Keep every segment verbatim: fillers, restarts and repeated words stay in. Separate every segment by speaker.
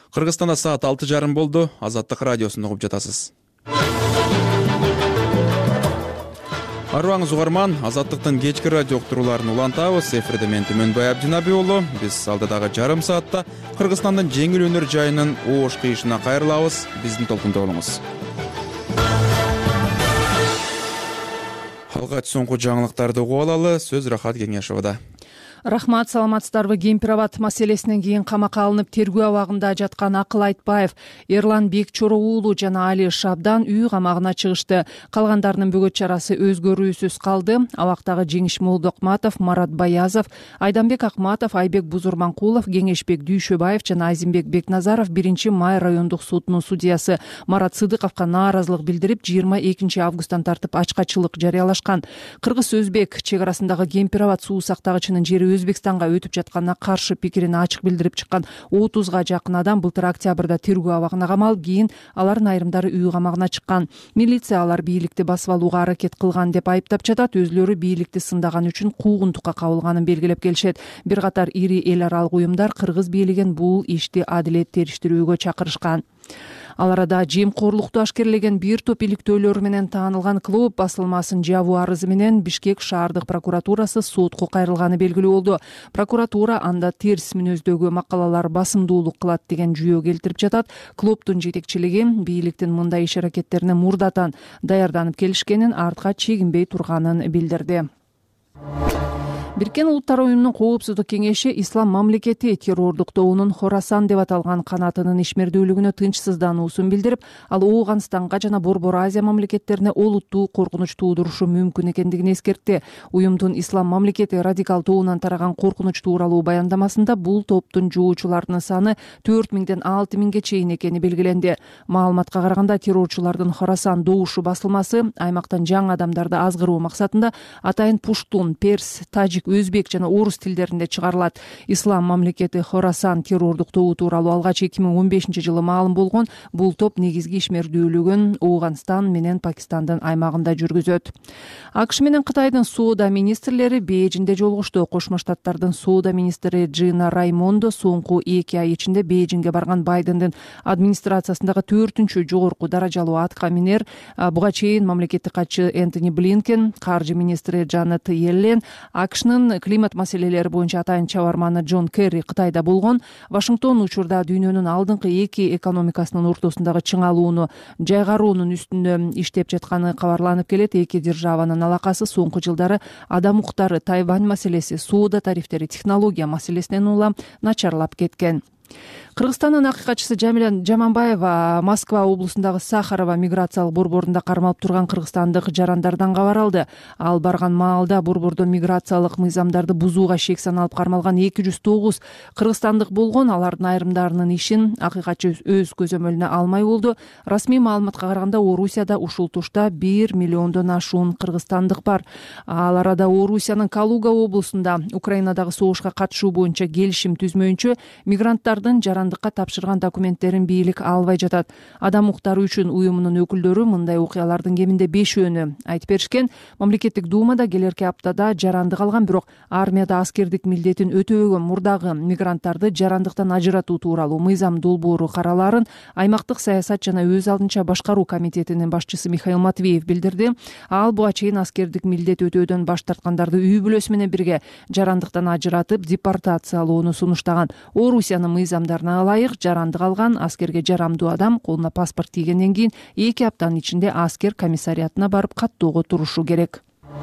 Speaker 1: Кыргызстанда саат алты жарым болду. Азаттык радиосун угуп жатасыз. Арыбаңыз угарман, Азаттыктын кечки радио уктурууларын улантабыз. Эфирде мен Түмөнбай Абдинаби уулу. Биз алдыдагы жарым саатта Кыргызстандын жеңил өнөр жайынын оош кыйышына кайрылабыз. Биздин толкунда болуңуз. Алгач соңку жаңылыктарды угуп алалы. Сөз Рахат Кеңешовада.
Speaker 2: Рахмат, саламатсыздарбы? Кемпир-абад маселесинен кийин камакка алынып тергөө абагында жаткан Акыл Айтбаев, Эрлан Бекчоро уулу жана Али Шабдан үй камагына чыгышты. Калгандарынын бөгөт чарасы өзгөрүүсүз калды. Абактагы Жеңиш Молдокматов, Марат Баязов, Айданбек Акматов, Айбек Бузурманкулов, Кеңешбек Дүйшөбаев жана Азимбек Бекназаров биринчи май райондук сотунун судьясы Марат Сыдыковго нааразылык билдирип, жыйырма экинчи августтан тартып ачкачылык жарыялашкан. Кыргыз-өзбек чек арасындагы Кемпир-абад суу сактагычынын жери Өзбекстанга өтүп жатканына каршы пикирин ачык билдирип чыккан отузга жакын адам былтыр октябрда тергөө абагына камалып, кийин алардын айрымдары үй камагына чыккан. Милиция алар бийликти басып алууга аракет кылган деп айыптап жатат. Өзлөрү бийликти сындаган үчүн куугунтукка кабылганын белгилеп келишет. Бир катар ири эл аралык уюмдар кыргыз бийлигин бул ишти адилет териштирүүгө чакырышкан. Ал арада жемкорлукту ашкерлеген бир топ иликтөөлөр менен таанылган клуб басылмасынын жабуу арызы менен Бишкек шаардык прокуратурасы сотко кайрылганы белгилүү болду. Прокуратура анда терс мүнөздөгү макалалар басымдуулук кылат деген жүйө келтирип жатат. Клубдун жетекчилиги бийликтин мындай иш аракеттерине мурдатан даярданып келишкенин, артка чегинбей турганын билдирди. Бириккен Улуттар уюмунун Коопсуздук кеңеши Ислам мамлекети террордук тобунун Хорасан деп аталган канатынын ишмердүүлүгүнө тынчсыздануусун билдирип, ал Ооганстанга жана Борбор Азия мамлекеттерине олуттуу коркунуч туудурушу мүмкүн экендигин эскертти. Уюмдун Ислам мамлекети радикал тобунан тараган коркунуч тууралуу баяндамасында бул топтун жоочуларынын саны төрт миңден алты миңге чейин экени белгиленди. Маалыматка караганда, террорчулардын Хорасан добушу басылмасы аймактан жаңы адамдарды азгыруу максатында атайын пуштун, перс, тажик, өзбек жана орус тилдеринде чыгарылат. Ислам мамлекети Хорасан террордук тобу тууралуу алгач эки миң он бешинчи жылы маалым болгон. Бул топ негизги ишмердүүлүгүн Ооганстан менен Пакистандын аймагында жүргүзөт. АКШ менен Кытайдын соода министрлери Бейжиңде жолугушту. Кошмо Штаттардын соода министри Джина Раймондо соңку эки ай ичинде Бейжиңге барган Байдендин администрациясындагы төртүнчү жогорку даражалуу атка минер. Буга чейин мамлекеттик катчы Энтони Блинкен, каржы министри Джанет Йеллен, АКШнын климат маселелери боюнча атайын чабарманы Джон Керри Кытайда болгон. Вашингтон учурда дүйнөнүн алдыңкы эки экономикасынын ортосундагы чыңалууну жайгаруунун үстүндө иштеп жатканы кабарланып келет. Эки державанын алакасы соңку жылдары адам укуктары, Тайвань маселеси, соода тарифтери, технология маселесинен улам начарлап кеткен. Кыргызстандын акыйкатчысы Жамиля Жаманбаева Москва облусундагы Сахарова миграциялык борборунда кармалып турган кыргызстандык жарандардан кабар алды. Ал барган маалда борбордо миграциялык мыйзамдарды бузууга шек саналып кармалган эки жүз тогуз кыргызстандык болгон. Алардын айрымдарынын ишин акыйкатчы өз көзөмөлүнө алмай болду. Расмий маалыматка караганда, Орусияда ушул тушта бир миллиондон ашуун кыргызстандык бар. Ал арада Орусиянын Калуга облусунда Украинадагы согушка катышуу боюнча келишим түзмөйүнчө мигранттардын жарандыкка тапшырган документтерин бийлик албай жатат. Адам укуктары үчүн уюмунун өкүлдөрү мындай окуялардын кеминде бешөөнү айтып беришкен. Мамлекеттик думада келерки аптада жарандык алган, бирок армияда аскердик милдетин өтөбөгөн мурдагы мигранттарды жарандыктан ажыратуу тууралуу мыйзам долбоору каралаарын аймактык саясат жана өз алдынча башкаруу комитетинин башчысы Михаил Матвеев билдирди. Ал буга чейин аскердик милдет өтөөдөн баш тарткандарды үй бүлөсү менен бирге жарандыктан ажыратып депортациялоону сунуштаган. Орусиянын мыйзамдарына ылайык жарандык алган аскерге жарамдуу адам колуна паспорт тийгенден кийин эки аптанын ичинде аскер комиссариатына барып каттоого турушу керек.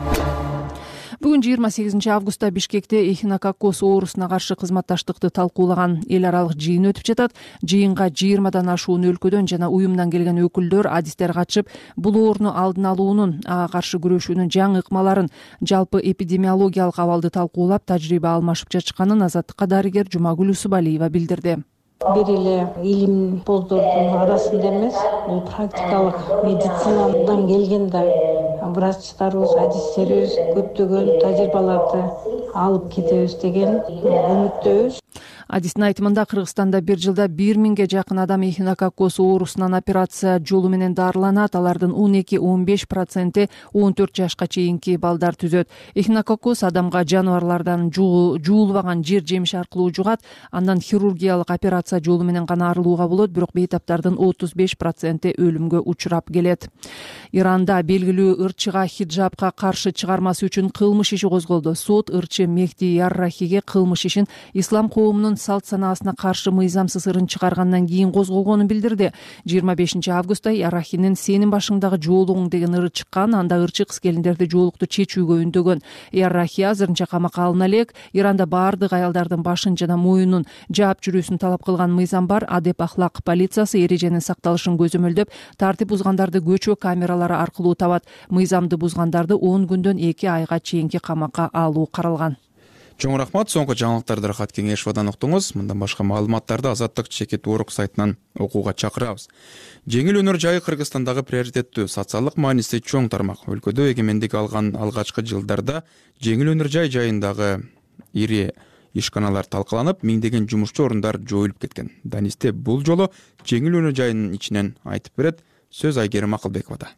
Speaker 2: Бүгүн жыйырма сегизинчи августта Бишкекте эхинококкоз оорусуна каршы кызматташтыкты талкуулаган эл аралык жыйын өтүп жатат. Жыйынга жыйырмадан ашуун өлкөдөн жана уюмдан келген өкүлдөр, адистер катышып, бул ооруну алдын алуунун, ага каршы күрөшүүнүн жаңы ыкмаларын, жалпы эпидемиологиялык абалды талкуулап, тажрыйба алмашып жатышканын Азаттыкка дарыгер Жумагүл Усубалиева билдирди.
Speaker 3: Бир эле илимпоздордун арасында эмес, бул практикалык медицинадан келген да врачтарыбыз, адистерибиз көптөгөн тажрыйбаларды алып кетебиз деген үмүттөбүз.
Speaker 2: Адистин айтымында Кыргызстанда бир жылда бир миңге жакын адам эхинококкоз оорусунан операция жолу менен дарыланат. Алардын он эки он беш проценти он төрт жашка чейинки балдар түзөт. Эхинококкоз адамга жаныбарлардан жуулбаган жер жемиш аркылуу жугат. Андан хирургиялык операция жолу менен гана арылууга болот, бирок бейтаптардын отуз беш проценти өлүмгө учурап келет. Иранда белгилүү ырчыга хиджабка каршы чыгармасы үчүн кылмыш иши козголду. Сот ырчы Мехди Яррахиге кылмыш ишин ислам коомунун салт санаасына каршы мыйзамсыз ырын чыгаргандан кийин козголгонун билдирди. жыйырма бешинчи августта Яррахинин сенин башыңдагы жоолугуң деген ыры чыккан. Анда ырчы кыз келиндерди жоолукту чечүүгө үндөгөн. Яррахи азырынча камакка алына элек. Иранда баардык аялдардын башын жана моюнун жаап жүрүүсүн талап кылган мыйзам бар. Адеп ахлак полициясы эреженин сакталышын көзөмөлдөп, тартип бузгандарды көчө камералары аркылуу табат. Мыйзамды бузгандарды он күндөн эки айга чейинки камакка алуу каралган.
Speaker 1: Чоң рахмат. Соңку жаңылыктарды Рахат Кеңешовадан уктуңуз. Мындан башка маалыматтарды Азаттык чекит Орг сайтынан окууга чакырабыз. Жеңил өнөр жайы Кыргызстандагы приоритеттүү социалдык мааниси чоң тармак. Өлкөдө эгемендик алган алгачкы жылдарда жеңил өнөр жай жайындагы ири ишканалар талкаланып, миңдеген жумушчу орундар жоюлуп кеткен. Данисте бул жолу жеңил өнөр жайынын ичинен айтып берет. Сөз Айгерим Акылбековада.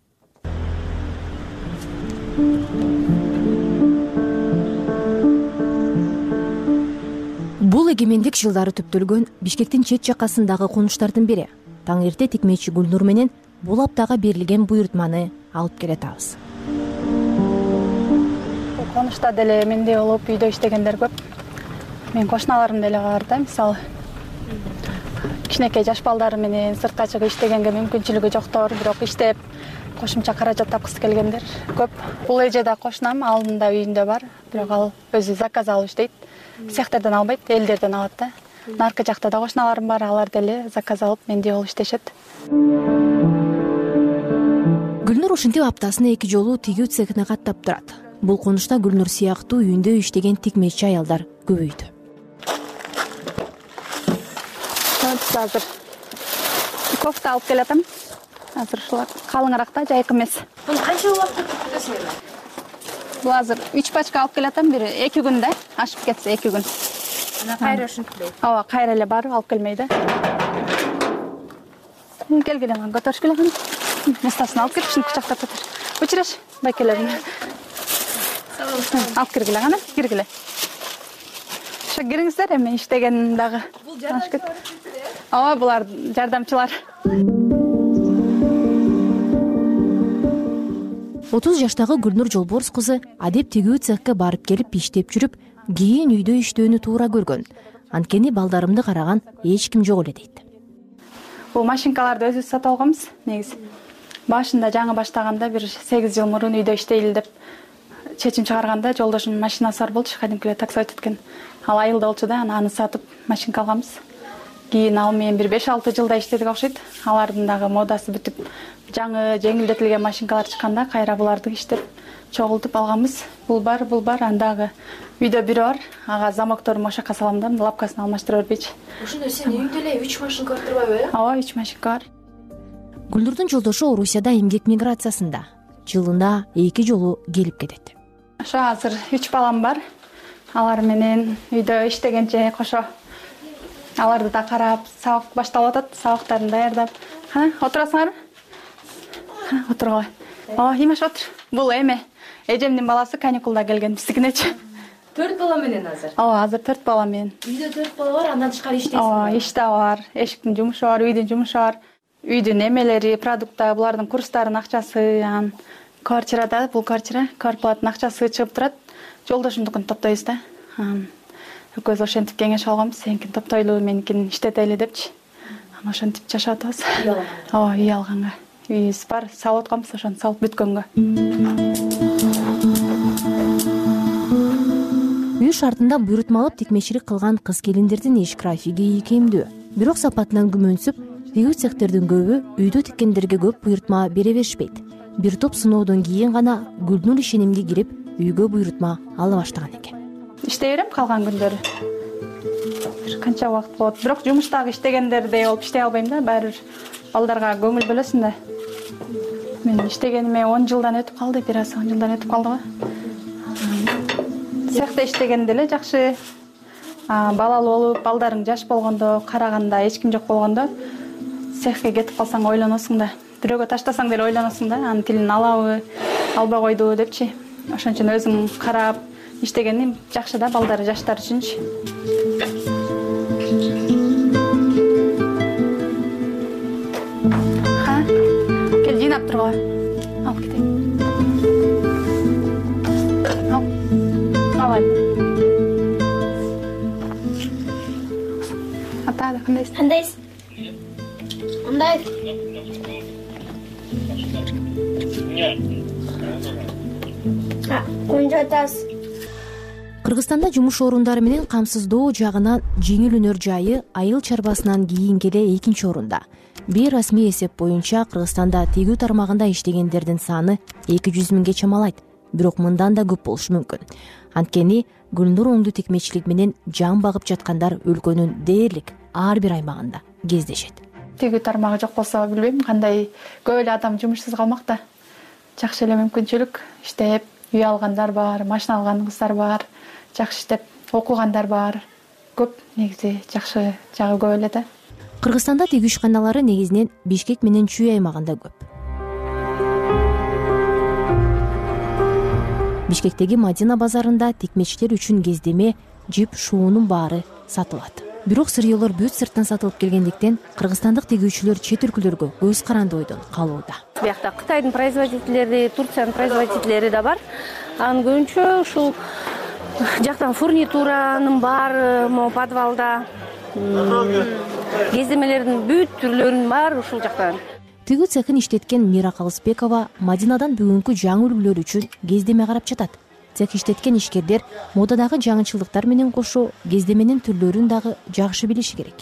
Speaker 4: Бул эгемендик жылдары түптөлгөн Бишкектин чет жакасындагы конуштардын бири. Таң эрте тикмечи Гүлнур менен бул аптага берилген буйрутманы алып келатабыз.
Speaker 5: Конушта деле мендей болуп үйдө иштегендер көп. Мен кошуналарым деле бар да, мисалы кичинекей жаш балдары менен сыртка чыгып иштегенге мүмкүнчүлүгү жоктор, бирок иштеп кошумча каражат тапкысы келгендер көп. Бул эже да кошунам, алдында үйүндө бар, бирок ал өзү заказ алып иштейт. Цехтерден албайт, элдерден алат да. Наркы жакта да кошуналарым бар, алар деле заказ алып мендей болуп иштешет.
Speaker 4: Гүлнур ушинтип аптасына эки жолу тигүү цехине каттап турат. Бул конушта Гүлнур сыяктуу үйүндө иштеген тикмечи аялдар көбөйдү.
Speaker 5: Азыр кофта алып келатам. Азыр ушулар калыңыраак да, жайкы эмес.
Speaker 4: Муну канча убакыт күтөсүңөр?
Speaker 5: Бул азыр үч пачка алып келатам, бири эки күндө ашып кетсе эки күн.
Speaker 4: Ана кайра ушинтпей.
Speaker 5: Ооба, кайра эле барып алып келмей да. Келгиле мага көтөрүшкүлө кана. Местасын алып келип, ушинтип кучактап көтөр. Учураш, байкелерим. Алып киргиле кана, киргиле. Ошо кириңиздер, эми иштеген дагы.
Speaker 4: Бул жардамчылар.
Speaker 5: Ооба, булар жардамчылар.
Speaker 4: отуз жаштагы Гүлнур Жолборс кызы адеп тигүү цехке барып келип иштеп жүрүп, кийин үйдө иштөөнү туура көргөн. Анткени балдарымды караган эч ким жок эле дейт.
Speaker 5: Бул машинкаларды өзүбүз сатып алганбыз, негизи. Башында жаңы баштаганда бир сегиз жыл мурун үйдө иштейли деп чечим чыгарганда жолдошумдун машинасы бар болчу, кадимкилер такси өтөткөн. Ал айылда болчу да, аны сатып машинка алганбыз. Кийин ал менен бир беш алты жылда иштедик окшойт. Алардын дагы модасы бүтүп, жаңы жеңилдетилген машинкалар чыкканда кайра буларды иштеп чогултуп алганбыз. Бул бар, бул бар, андагы үйдө бирөө бар. Ага замокторун ошакка салам да, лапкасын алмаштыра бербейчи.
Speaker 4: Ошондо сен үйүңдө эле үч машинка бар турбайбы?
Speaker 5: Ооба, үч машинка бар.
Speaker 4: Гүлнурдун жолдошу Орусияда эмгек миграциясында. Жылына эки жолу келип кетет.
Speaker 5: Ошо азыр үч балам бар. Алар менен үйдө иштегенче кошо аларды да карап, сабак башталып атат, сабактарын даярдап. Кана, отурасыңарбы? Кана, отургула. Ооба, имаш отур. Бул эме эжемдин баласы каникулда келген биздикинечи.
Speaker 4: төрт бала менен азыр?
Speaker 5: Ооба, азыр төрт бала менен.
Speaker 4: Үйдө төрт бала бар, андан тышкары иштейсиң?
Speaker 5: Ооба, иш да бар, эшиктин жумушу бар, үйдүн жумушу бар. Үйдүн эмелери, продукта, булардын курстарынын акчасы, анан квартирада, бул квартира, квартплаттын акчасы чыгып турат. Жолдошумдукун топтойбуз да. Экөөбүз ошентип кеңешип алганбыз, сеникин топтойлу, меникин иштетели депчи. Анан ошентип жашап атабыз. Ооба, үй алганга. Үйүбүз бар, салып атканбыз, ошону салып бүткөнгө.
Speaker 4: Үй шартында буйрутма алып тикмечилик кылган кыз келиндердин иш графиги ийкемдүү. Бирок сапатынан күмөнсүп, тигүү цехтердин көбү үйдө тиккендерге көп буйрутма бере беришпейт. Бир топ сыноодон кийин гана Гүлнур ишенимге кирип, үйгө буйрутма ала баштаган экен.
Speaker 5: Иштей берем калган күндөрү. Бир канча убакыт болот. Бирок жумуштагы иштегендердей болуп иштей албайм да, баары бир балдарга көңүл бөлөсүң да. Мен иштегениме он жылдан өтүп калды, бир аз он жылдан өтүп калды го. Цехте иштегенде эле жакшы балалуу болуп балдарың жаш болгондо, караганда эч ким жок болгондо цехке кетип калсаң ойлоносуң да, бирөөгө таштасаң деле ойлоносуң да, анын тилин алабы, албай койдубу депчи. Ошон үчүн өзүң карап иштегени жакшы да, балдары жаштар үчүнчү. Ха, кел жыйнап тургула. Алып кетейин. Ал. Алайм. Ата, кандайсың?
Speaker 6: Кандайсың? Кандай? Көнжө атасыз.
Speaker 4: Кыргызстанда жумуш орундары менен камсыздоо жагынан жеңил өнөр жайы айыл чарбасынан кийин келе экинчи орунда. Бейрасмий эсеп боюнча Кыргызстанда тегүү тармагында иштегендердин саны эки жүз миңге чамалайт. Бирок мындан да көп болушу мүмкүн. Анткени Гүлнур оңду текмечилик менен жан багып жаткандар өлкөнүн дээрлик ар бир аймагында кездешет.
Speaker 5: Тегүү тармагы жок болсо билбейм, кандай көп эле адам жумушсуз калмак да. Жакшы эле мүмкүнчүлүк, иштеп, үй алгандар бар, машина алган кыздар бар, жакшы иштеп окугандар бар. Көп негизи жакшы жагы көп эле да.
Speaker 4: Кыргызстанда тегүү ишканалары негизинен Бишкек менен Чүй аймагында көп. Бишкектеги Мадина базарында текмечтер үчүн кездеме, жип, шуунун баары сатылат. Бирок сырьёлор бүт сырттан сатылып келгендиктен кыргызстандык тегүүчүлөр чет өлкөлөргө көз каранды ойдон калууда.
Speaker 7: Биякта Кытайдын производительдери, Турциянын производительдери да бар. Анын көбүнчө ушул жактан фурнитуранын баары, могу подвалда кездемелердин бүт түрлөрүнүн баары ушул жактан.
Speaker 4: Тегүү цехин иштеткен Мира Калысбекова Мадинадан бүгүнкү жаңы үлгүлөр үчүн кездеме карап жатат. Цех иштеткен ишкерлер модадагы жаңычылдыктар менен кошо кездеменин түрлөрүн дагы жакшы билиши керек.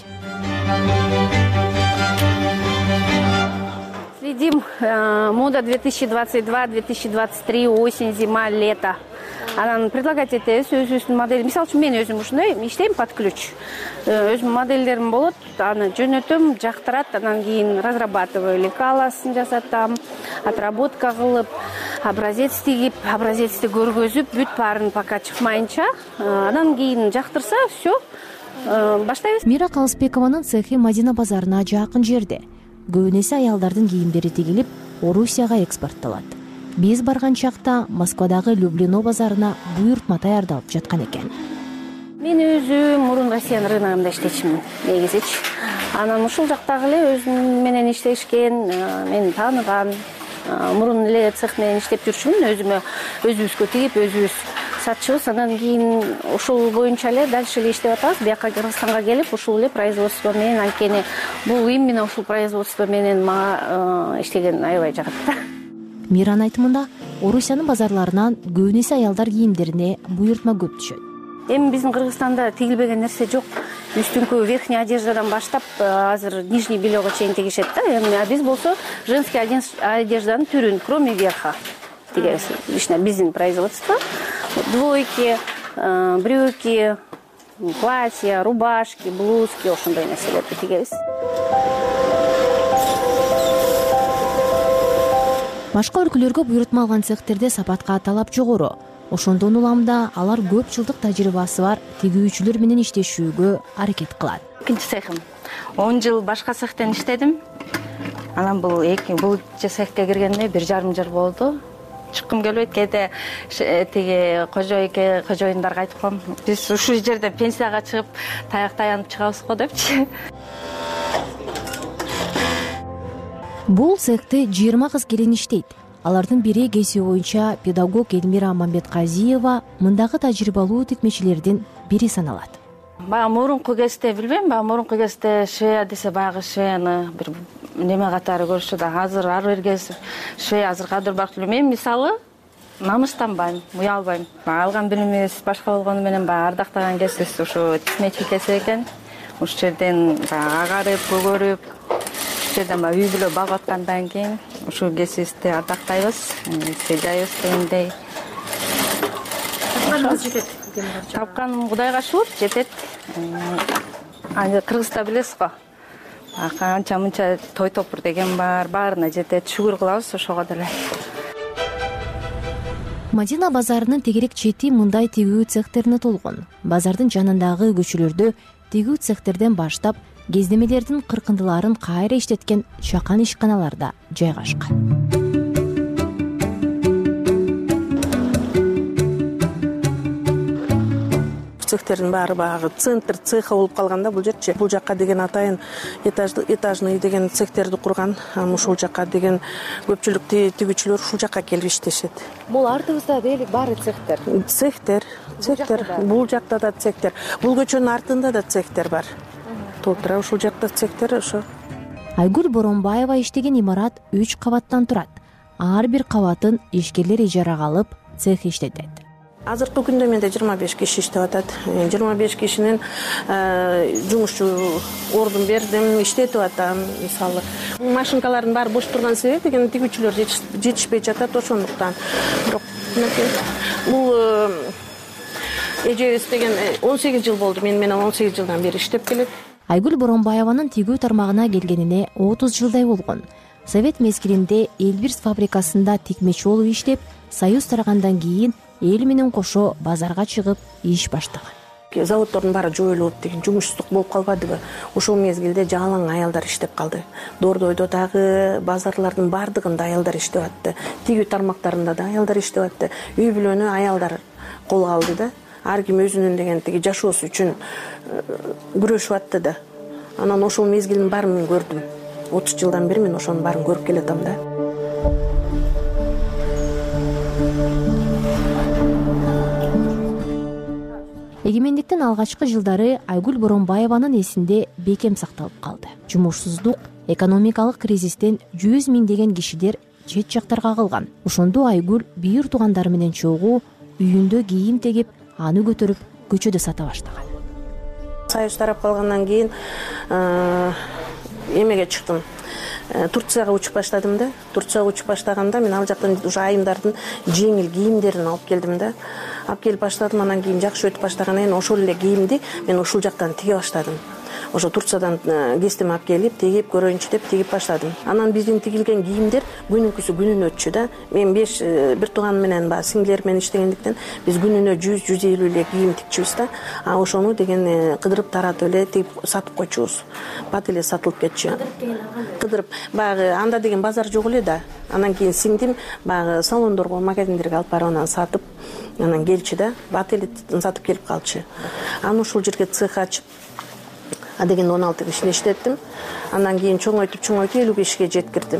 Speaker 7: Следим мода две тысячи двадцать два две тысячи двадцать три, осень, зима, лето. Анан предлагать этебиз өзүбүздүн модель. Мисалы үчүн мен өзүм ушундай иштейм под ключ. Өзүм модельдерим болот, аны жөнөтөм, жактырат, анан кийин разрабатываю, лекаласын жасатам, отработка кылып, образец тигип, образецти көргөзүп, бүт баарын пока чыкмайынча, анан кийин жактырса, все, баштайбыз.
Speaker 4: Мира Калысбекованын цехи Мадина базарына жакын жерде. Көбүнесе аялдардын кийимдери тигилип, Орусияга экспортталат. Биз барган чакта Москвадагы Люблино базарына буйртма даярдалып жаткан экен.
Speaker 7: Мен өзүм мурун Россиянын рыногунда иштечимин, негизичи. Анан ушул жактагы эле өзүм менен иштешкен, мени тааныган, мурун эле цех менен иштеп жүрчүмүн, өзүмө өзүбүзгө тигип, өзүбүз сатчыбыз. Анан кийин ушул боюнча эле дальше эле иштеп атабыз. Бияка Кыргызстанга келип, ушул эле производство менен, анткени бул именно ушул производство менен мага иштеген аябай жагат да.
Speaker 4: Миранын айтымында, Орусиянын базарларынан көбүнесе аялдар кийимдерине буйртма көп түшөт.
Speaker 7: Эми биздин Кыргызстанда тигилбеген нерсе жок. Үстүңкү верхний одеждадан баштап азыр нижний бельега чейин тигишет да. Эми биз болсо женский одежданын түрүн, кроме верха тигебиз. Лично биздин производство. Двойки, брюки, платья, рубашки, блузки, ошондой нерселерди тигебиз.
Speaker 4: Башка өлкөлөргө буйртма алган цехтерде сапатка талап жогору. Ошондон улам да алар көп жылдык тажрыйбасы бар тигүүчүлөр менен иштешүүгө аракет кылат.
Speaker 8: Экинчи цехим. он жыл башка цехтен иштедим. Анан бул эки бул цехке киргениме бир жарым жыл болду. Чыккым келбейт, кээде тиги кожойке, кожоюндарга айтып коем. Биз ушул жерден пенсияга чыгып, таяк таянып чыгабыз го депчи.
Speaker 4: Бул цехте жыйырма кыз келин иштейт. Алардын бири кесиби боюнча педагог Элмира Мамбетказиева мындагы тажрыйбалуу текмечилердин бири саналат.
Speaker 8: Бага мурунку кезде билбейм, бага мурунку кезде шея десе баягы шеяны бир неме катары көрүшү да. Азыр ар бир кез шея азыр кадыр барк мен мисалы намыстанбайм, уялбайм. Алган билимибиз башка болгону менен баягы ардактаган кесибиз ушу текмечи кесип экен. Ушул жерден агарып, көгөрүп, жерден үй бүлө багып аткандан кийин ушул кесибизди ардактайбыз, жайыбыз дегендей. Тапканым Кудайга шүгүр жетет. Аны Кыргызда билесиз го. Канча мынча той топур деген бар, баарына жетет. Шүгүр кылабыз ошого деле.
Speaker 4: Мадина базарынын тегерек чети мындай тигүү цехтерине толгон. Базардын жанындагы көчөлөрдө тигүү цехтерден баштап кездемелердин кыркындыларын кайра иштеткен чакан ишканаларда жайгашкан.
Speaker 9: Цехтердин баары баягы центр цеха болуп калганда бул жерчи бул жакка деген атайын этажный деген цехтерди курган. Ушул жакка деген көпчүлүк тигүүчүлөр ушул жакка келип иштешет.
Speaker 4: Бул артыбызда дейли баары цехтер.
Speaker 9: Цехтер, цехтер. Бул жакта да цехтер. Бул көчөнүн артында да цехтер бар. Толтура ушул жакта цехтер ошо.
Speaker 4: Айгүл Боронбаева иштеген имарат үч кабаттан турат. Ар бир кабатын ишкерлер ижарага алып цех иштетет.
Speaker 9: Азыркы күндө менде жыйырма беш киши иштеп атат. жыйырма беш кишинин жумушчу ордун бердим, иштетип атам. Мисалы, машинкалардын баары бош турган себеп деген тигүүчүлөр жетишпей жатат ошондуктан. Бирок бул эжебиз деген он сегиз жыл болду. Мен менен он сегиз жылдан бери иштеп келет.
Speaker 4: Айгүл Боронбаеванын тигүү тармагына келгенине отуз жылдай болгон. Совет мезгилинде Элбирс фабрикасында тикмечи болуп иштеп, Союз тарагандан кийин эл менен кошо базарга чыгып иш баштаган.
Speaker 9: Заводдордун баары жоюлуп деген жумушсуздук болуп калбадыбы? Ошол мезгилде жалаң аялдар иштеп калды. Дордойдо дагы базарлардын бардыгында аялдар иштеп атты. Тигүү тармактарында да аялдар иштеп атты. Үй бүлөнү аялдар колго алды да. Ар ким өзүнүн деген тиги жашоосу үчүн күрөшүп атты да. Анан ошол мезгилдин баарын мен көрдүм. отуз жылдан бери мен ошонун баарын көрүп келатам да.
Speaker 4: Эгемендиктин алгачкы жылдары Айгүл Боронбаеванын эсинде бекем сакталып калды. Жумушсуздук, экономикалык кризистен жүз миңдеген кишилер чет жактарга калган. Ошондо Айгүл бийир туугандары менен чогуу үйүндө кийим тегип, аны көтөрүп көчөдө сата баштаган.
Speaker 9: Союз тарап калгандан кийин эмеге чыктым. Турцияга учуп баштадым да. Турцияга учуп баштаганда мен ал жактан уже айымдардын жеңил кийимдерин алып келдим да. Алып келип баштадым, анан кийин жакшы өтүп баштагандан кийин ошол эле кийимди мен ушул жактан тиге баштадым. Ошо Турциядан кестем алып келип, тегип көрөйүнчү деп тигип баштадым. Анан биздин тигилген кийимдер күнүнкүсү күнүнө өтчү да. Мен беш бир тууган менен баягы сиңдилер менен иштегендиктен биз күнүнө жүз жүз элүү эле кийим тикчүбүз да. А ошону деген кыдырып таратып эле тигип сатып койчубуз. Бат эле сатылып кетчү. Кыдырып баягы анда деген базар жок эле да. Анан кийин сиңдим баягы салондорго, магазиндерге алып барып анан сатып, анан келчү да. Бат эле сатып келип калчу. Анан ушул жерге цех ачып А деген он алты кишини иштеттим. Андан кийин чоңойтуп чоңойтуп элүү кишиге жеткирдим.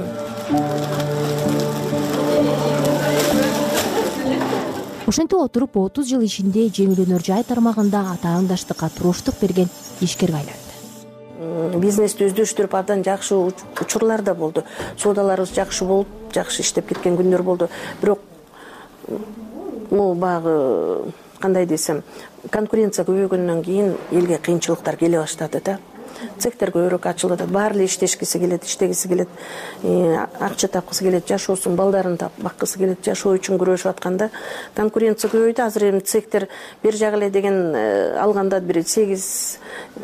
Speaker 4: Ошентип отуруп отуз жыл ичинде жеңил өнөр жай тармагында атаандаштыкка туруштук берген ишкерге айланды.
Speaker 9: Бизнести өздөштүрүп абдан жакшы учурлар да болду. Соодаларыбыз жакшы болуп, жакшы иштеп кеткен күндөр болду. Бирок могу багы кандай десем, конкуренция көбөйгөндөн кийин элге кыйынчылыктар келе баштады да. Цехтер көбүрөөк ачылды. Баары эле иштешкиси келет, иштегиси келет, акча тапкысы келет, жашоосун, балдарын баккысы келет, жашоо үчүн күрөшүп атканда конкуренция көбөйдү. Азыр эми цехтер бир жагы эле деген алганда бир сегиз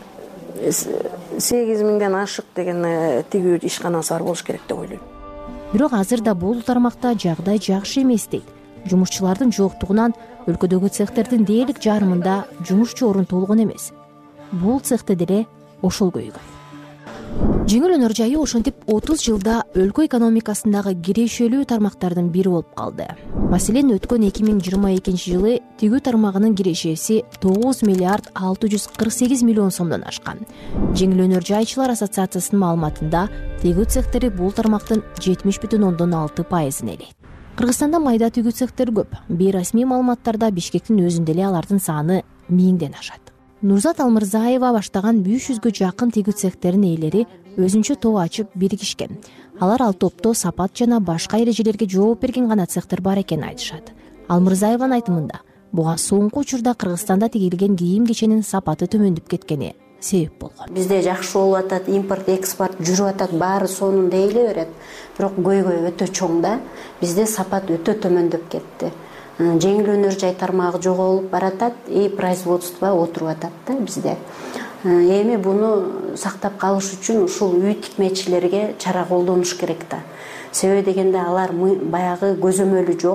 Speaker 9: миңден ашык деген тигүү ишканасы бар болуш керек деп ойлойм.
Speaker 4: Бирок азыр да бул тармакта жагдай жакшы эмес дейт. Жумушчулардын жоктугунан өлкөдөгү цехтердин дээрлик жарымында жумушчу орун толгон эмес. Бул цехте деле ошол көйгөй. Жеңил өнөр жайы ошентип отуз жылда өлкө экономикасындагы кирешелүү тармактардын бири болуп калды. Маселен, өткөн эки миң жыйырма экинчи жылы тигүү тармагынын кирешеси тогуз миллиард алты жүз кырк сегиз миллион сомдон ашкан. Жеңил өнөр жайчылар ассоциациясынын маалыматында тигүү цехтери бул тармактын жетимиш бүтүн ондон алты пайызын ээлейт. Кыргызстанда майда тигүү цехтер көп. Бейрасмий маалыматтарда Бишкектин өзүндө эле алардын саны миңден ашат. Нурзат Алмырзаева баштаган беш жүзгө жакын тигүү цехтеринин ээлери өзүнчө топ ачып биригишкен. Алар ал топто сапат жана башка эрежелерге жооп берген гана цехтер бар экенин айтышат. Алмырзаеванын айтымында, буга соңку учурда Кыргызстанда тигилген кийим кеченин сапаты төмөндөп кеткени себеп болгон.
Speaker 10: Бизде жакшы болуп атат, импорт, экспорт жүрүп атат, баары сонун дейле берет. Бирок көйгөй өтө чоң да. Бизде сапат өтө төмөндөп кетти. Жеңил өнөр жай тармагы жоголуп баратат, и производство отуруп атат да бизде. Эми буну сактап калыш үчүн ушул үй тикмечилерге чара колдонуш керек да. Себеби дегенде алар баягы көзөмөлү жок,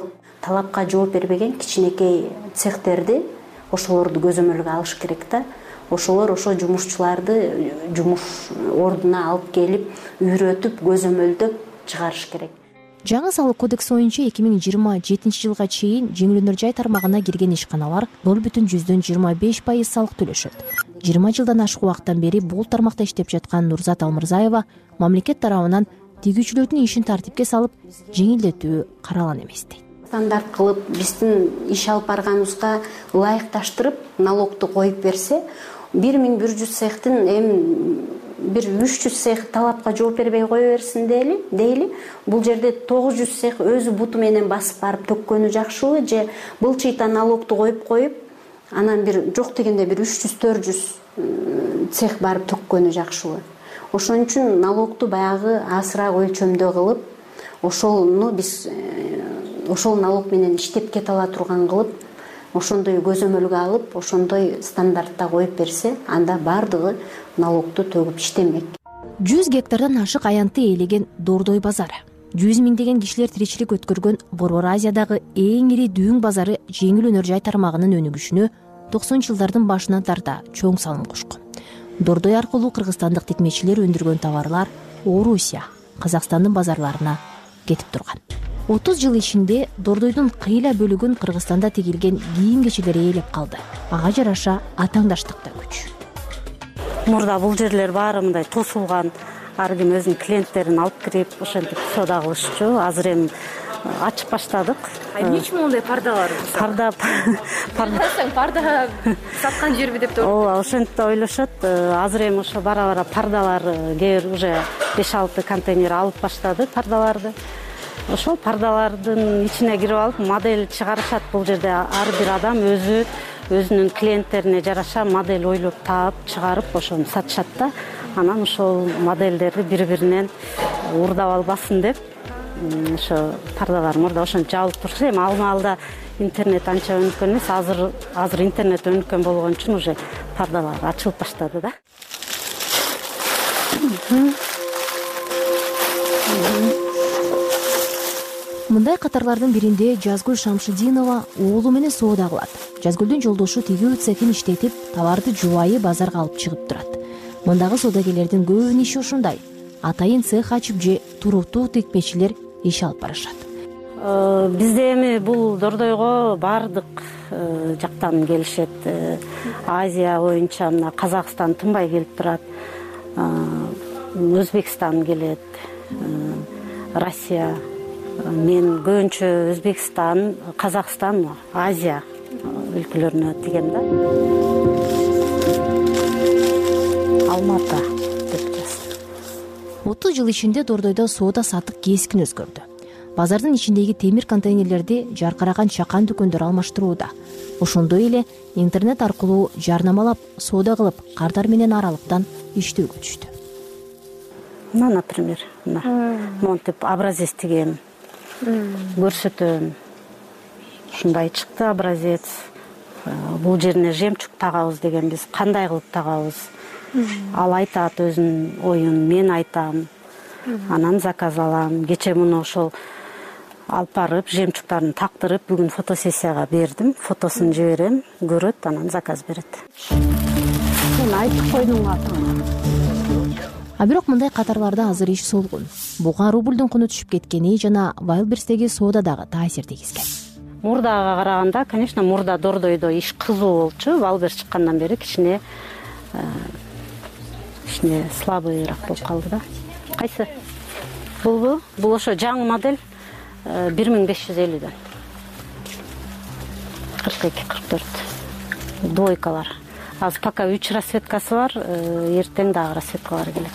Speaker 10: талапка жооп бербеген кичинекей цехтерди ошолорду көзөмөлгө алыш керек да. Ошолор ошо жумушчуларды жумуш ордуна алып келип, үйрөтүп, көзөмөлдөп чыгарыш керек.
Speaker 4: Жаңы салык кодекси боюнча эки миң жыйырма жетинчи жылга чейин жеңил өнөр жай тармагына кирген ишканалар ноль бүтүн жүздөн жыйырма беш пайыз салык төлөшөт. жыйырма жылдан ашык убакыттан бери бул тармакта иштеп жаткан Нурзат Алмырзаева мамлекет тарабынан тигүүчүлөрдүн ишин тартипке салып, жеңилдетүү каралган эмес дейт.
Speaker 10: Стандарт кылып, биздин иш алып барганыбызга ылайыкташтырып, налогду коюп берсе, бир миң бир жүз цехтин эми бир үч жүз цех талапка жооп бербей кое берсин дейли, дейли. Бул жерде тогуз жүз цех өзү буту менен басып барып төккөнү жакшыбы же былчыйта налогду коюп коюп, анан бир жок дегенде бир үч жүз төрт жүз цех барып төккөнү жакшыбы. Ошон үчүн налогду баягы азыраак өлчөмдө кылып, ошону биз ошол налог менен иштеп кете ала турган кылып, ошондой көзөмөлгө алып, ошондой стандартта коюп берсе, анда бардыгы налогду төгүп иштемек.
Speaker 4: жүз гектардан ашык аянтты ээлеген Дордой базары, жүз миңдеген кишилер тиричилик өткөргөн Борбор Азиядагы эң ири дүүң базары жеңил өнөр жай тармагынын өнүгүшүнө токсонунчу жылдардын башынан тарта чоң салым кошкон. Дордой аркылуу кыргызстандык текмечилер өндүргөн товарлар Орусия, Казакстандын базарларына кетип турган. отуз жыл ичинде Дордойдун кыйла бөлүгүн Кыргызстанда тигилген кийим кечелери ээлеп калды. Ага жараша атаңдаштык да күч.
Speaker 11: Мурда бул жерлер баары мындай тосулган, ар ким өзүнүн клиенттерин алып кирип, ошентип соода кылышчу. Азыр эми ачып баштадык.
Speaker 2: Эмне үчүн мондай пардалар?
Speaker 11: Парда
Speaker 2: пардасаң парда саткан жерби деп турат.
Speaker 11: Ооба, ошентип ойлошот. Азыр эми ошо бара-бара пардалар кээ бир уже беш алты контейнер алып баштады пардаларды. Ошол пардалардын ичине кирип алып модель чыгарышат. Бул жерде ар бир адам өзү өзүнүн клиенттерине жараша модель ойлоп таап чыгарып ошону сатышат да. Анан ошол модельдерди бири-биринен уурдап албасын деп ошо пардалар мурда ошентип жабылып турчу. Эми алма-алда интернет анча өнүккөн эмес. Азыр азыр интернет өнүккөн болгон үчүн уже пардалар ачылып баштады да.
Speaker 4: Мындай катарлардын биринде Жазгүл Шамшидинова уулу менен соода кылат. Жазгүлдүн жолдошу тигүү цехин иштетип, товарды жубайы базарга алып чыгып турат. Мындагы соодагерлердин көбүнүн иши ушундай. Атайын цех ачып же туруктуу текмечилер иш алып барышат.
Speaker 11: Бизде эми бул Дордойго бардык жактан келишет. Азия боюнча мына Казакстан тынбай келип турат. Өзбекстан келет, Россия. Мен көбүнчө Өзбекстан, Казакстан, Азия өлкөлөрүнө тигем да. Алматы деп жазды.
Speaker 4: отуз жыл ичинде Дордойдо соода саттык кескин өзгөрдү. Базардын ичиндеги темир контейнерлерди жаркыраган чакан дүкөндөр алмаштырууда. Ошондой эле интернет аркылуу жарнамалап, соода кылып, кардар менен аралыктан иштөөгө түштү.
Speaker 11: Мына, например, мына монтип образец тигем. Көрсөтөм. Ушундай чыкты образец. Бул жерине жемчуг тагабыз деген биз кандай кылып тагабыз? Ал айтат өзүнүн оюн, мен айтам. Анан заказ алам. Кече муну ошол алып барып, жемчугтарын тактырып, бүгүн фотосессияга бердим. Фотосун жиберем, көрөт, анан заказ берет. Мен айтып койдум атын.
Speaker 4: А бирок мындай катарларда азыр иш солгун. Буга рублдун куну түшүп кеткени жана Wildberries'теги соода дагы таасир тийгизген.
Speaker 11: Мурдага караганда, конечно, мурда Дордойдо иш кызуу болчу. Wildberries чыккандан бери кичине кичине слабыйраак болуп калды да. Кайсы? Булбу? Бул ошо жаңы модель бир миң беш жүз элүүдөн. кырк эки кырк төрт. Двойкалар. Азыр пока үч расцветкасы бар, эртең дагы расцветкалар келет.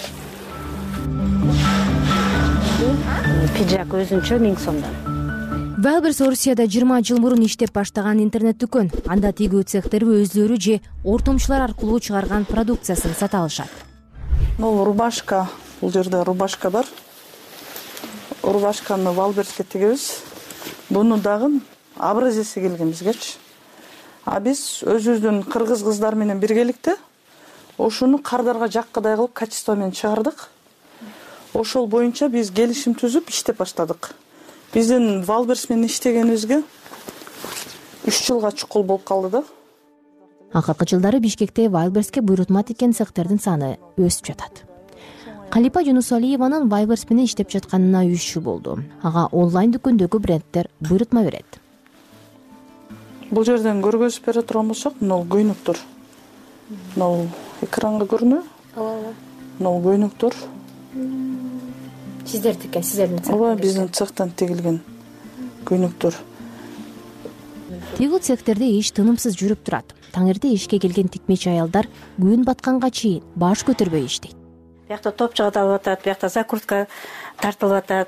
Speaker 11: Пиджак өзүнчө миң сомдон.
Speaker 4: Wildberries Орусияда жыйырма жыл мурун иштеп баштаган интернет дүкөн. Анда тигүү цехтери өздөрү же ортомчулар аркылуу чыгарган продукциясын сата алышат.
Speaker 12: Бул рубашка, бул жерде рубашка бар. Рубашканы Wildberries'ке тигебиз. Буну дагы образеси келген бизгечи. А биз өзүбүздүн кыргыз кыздар менен биргеликте ошону кардарга жаккыдай кылып качество менен чыгардык. Ошол боюнча биз келишим түзүп иштеп баштадык. Биздин Вайлберс менен иштегенибизге үч жылга чукул болуп калды да.
Speaker 4: Акыркы жылдары Бишкекте Вайлберске буйрутма тиккен цехтердин саны өсүп жатат. Калипа Жунусалиеванын Вайлберс менен иштеп жатканына үч жыл болду. Ага онлайн дүкөндөгү брендтер буйрутма берет.
Speaker 12: Бул жерден көргөзүп бере турган болсок, мына көйнөктөр. Мына экранга көрүнөбү?
Speaker 6: Ооба.
Speaker 12: Мына көйнөктөр.
Speaker 6: Сиздер тиккен, сиздердин цехтен.
Speaker 12: Ооба, биздин цехтен тигилген көйнөктөр.
Speaker 4: Тигүү цехтерде иш тынымсыз жүрүп турат. Таң эрте ишке келген тикмечи аялдар күн батканга чейин баш көтөрбөй иштейт.
Speaker 11: Биякта топчуга табылып атат, биякта закрутка тартылып атат.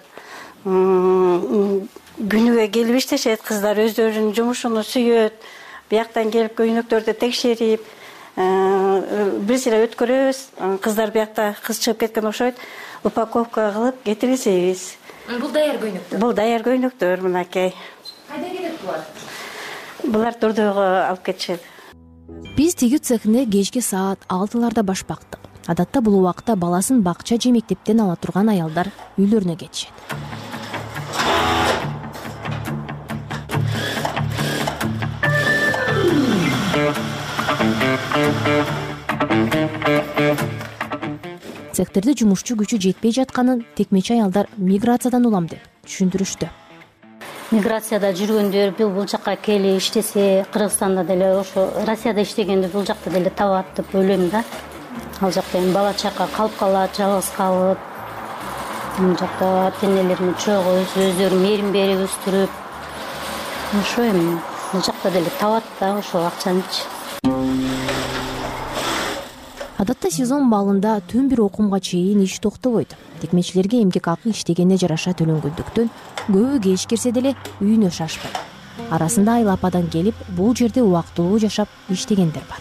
Speaker 11: Күнүгө келип иштешет, кыздар өздөрүнүн жумушун сүйөт. Бияктан келип көйнөктөрдү текшерип, бир сыйра өткөрөбүз. Кыздар биякта кыз чыгып кеткен окшойт. Упаковка кылып кетирсебиз.
Speaker 6: Бул даяр көйнөктөр.
Speaker 11: Бул даяр көйнөктөр мынакей.
Speaker 6: Кайда кетет булар?
Speaker 11: Булар Турдууга алып кетишет.
Speaker 4: Биз тигүү цехине кечки саат алтыларда баш бактык. Адатта бул убакта баласын бакча же мектептен ала турган аялдар үйлөрүнө кетишет. Цехтерде жумушчу күчү жетпей жатканын текмечи аялдар миграциядан улам деп түшүндүрүштү.
Speaker 13: Миграцияда жүргөндөр бул жакка келип иштесе, Кыргызстанда деле ошо Россияда иштегенди бул жакта деле табат деп ойлойм да. Ал жакта эми бала чака калып калат, жалгыз калып. Бул жакта ата-энелерин чогуу өздөрү мээрим берип өстүрүп. Ошо эми бул жакта деле табат да ошо акчанычы.
Speaker 4: Адатта сезон балында түн бир окумга чейин иш токтобойт. Текмечилерге эмгек акы иштегенге жараша төлөнгөндүктөн көбү кеч кирсе деле үйүнө шашпайт. Арасында Айла ападан келип, бул жерде убактылуу жашап иштегендер бар.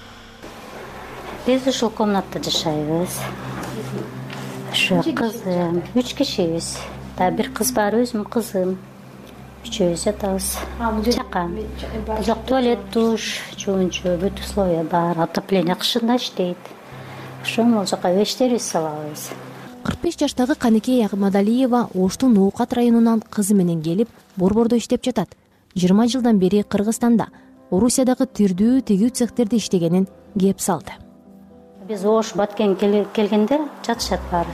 Speaker 13: Биз ушул комнатада жашайбыз. Ушу кызым, үч кишибиз. Да бир кыз бар, өзүм кызым. Үчөөбүз жатабыз. Чака. Жок, туалет, душ, жуунчу, бүт условия бар. Отопление кышында иштейт. Ошо бул жака вещтерибизди салабыз.
Speaker 4: кырк беш жаштагы Канекей Ахмадалиева Оштун Ноокат районунан кызы менен келип, борбордо иштеп жатат. жыйырма жылдан бери Кыргызстанда, Орусиядагы тирдүү тигүү цехтерде иштегенин кеп салды.
Speaker 13: Биз Ош, Баткен келгенде жатышат баары.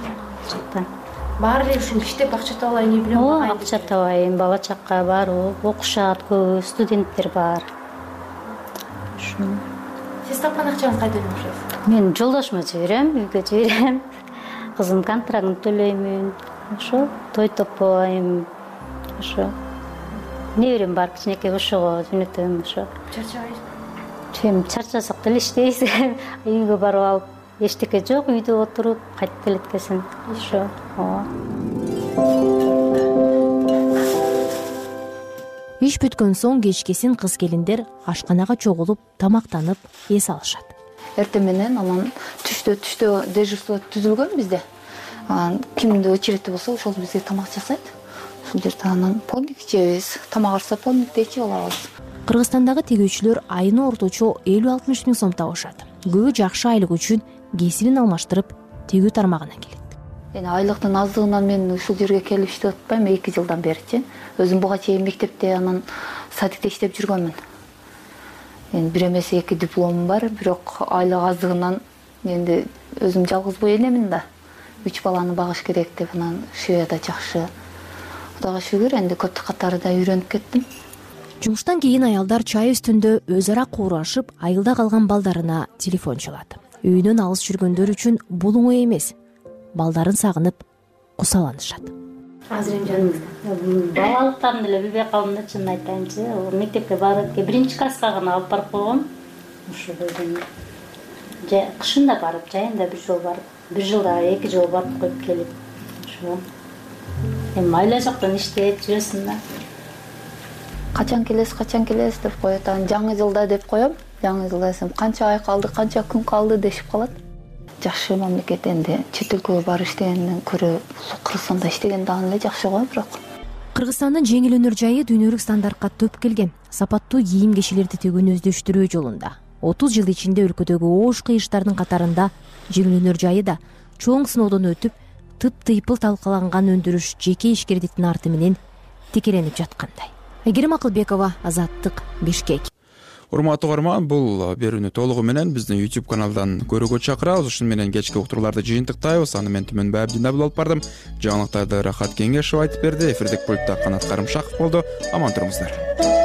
Speaker 6: Баары ушул иштеп акча табалай эмне билем.
Speaker 13: О, акча табайын, бала чакка бар, окушат, көбү студенттер бар.
Speaker 6: Сиз тапкан акчаңызды кайдан аласыз?
Speaker 13: Мен жолдошума жиберем, үйгө жиберем. Кызым контрактын төлөймүн. Ошо той топойм. Ошо неберем бар, кичинекей ошого жөнөтөм. Ошо
Speaker 6: чарчабайсызбы?
Speaker 13: Чем чарчасак деле иштейбиз. Үйгө барып алып, эчтеке жок, үйдө отуруп кайтып келеткесин. Ошо.
Speaker 4: Иш бүткөн соң кечкесин кыз келиндер ашканага чогулуп, тамактанып, эс алышат.
Speaker 14: Эртең менен анан түштө түштө дежурство түзүлгөн бизде. Анан кимде очередь болсо ошол бизге тамак жасайт. Ушул жерде анан полник ичебиз. Тамак арса полникти ичип алабыз.
Speaker 4: Кыргызстандагы тигүүчүлөр айына орточо элүү алтымыш миң сом табышат. Көбү жакшы айлык үчүн кесибин алмаштырып, тигүү тармагына келет.
Speaker 14: Эми айлыктын аздыгынан мен ушул жерге келип иштеп атпайм, эки жылдан беричи. Өзүм буга чейин мектепте, анан садикте иштеп жүргөнмүн. Эми бир эмес эки дипломум бар, бирок айлык аздыгынан энди өзүм жалгыз бой энемин да. Үч баланы багыш керек деп анан швеяда жакшы. Кудайга шүгүр, энди көптүк катары да үйрөнүп кеттим.
Speaker 4: Жумуштан кийин аялдар чай үстүндө өз ара куурашып, айылда калган балдарына телефон чалат. Үйүнөн алыс жүргөндөр үчүн бул оңой эмес. Балдарын сагынып, кусаланышат.
Speaker 6: Азыр эми жаныңызда.
Speaker 13: Балалыктарын деле билбей калдым да, чынын айтайынчы. Мектепке барып, биринчи класска гана алып барып койгом. Ушул жерден. Же кышында барып, жайында бир жол барып, бир жылда эки жол барып коюп келип. Ошо. Эми айла жактан иштеп жүрөсүң да.
Speaker 14: Качан келесиз, качан келесиз деп коет. Анан жаңы жылда деп коем. Жаңы жылда десем, канча ай калды, канча күн калды дешип калат. Жакшы мамлекет, энди чет өлкөгө барып иштегенден көрө Кыргызстанда иштеген дагы эле жакшы го, бирок.
Speaker 4: Кыргызстандын жеңил өнөр жайы дүйнөлүк стандартка төп келген. Сапаттуу кийим кечилерди тигүүнү өздөштүрүү жолунда. отуз жыл ичинде өлкөдөгү оош кыйыштардын катарында жеңил өнөр жайы да чоң сыноодон өтүп, тыптыйпыл талкаланган өндүрүш жеке ишкердиктин арты менен текеленип жаткандай. Айгерим Акылбекова, Азаттык, Бишкек.
Speaker 1: Урматтуу угарман, бул берүүнү толугу менен биздин YouTube каналдан көрүүгө чакырабыз. Ушун менен кечки уктурууларды жыйынтыктайбыз. Аны мен Түмөнбай Абдинабыл алып бардым. Жаңылыктарды Рахат Кеңешов айтып берди. Эфирдик пультта Канат Карымшаков болду. Аман туруңуздар.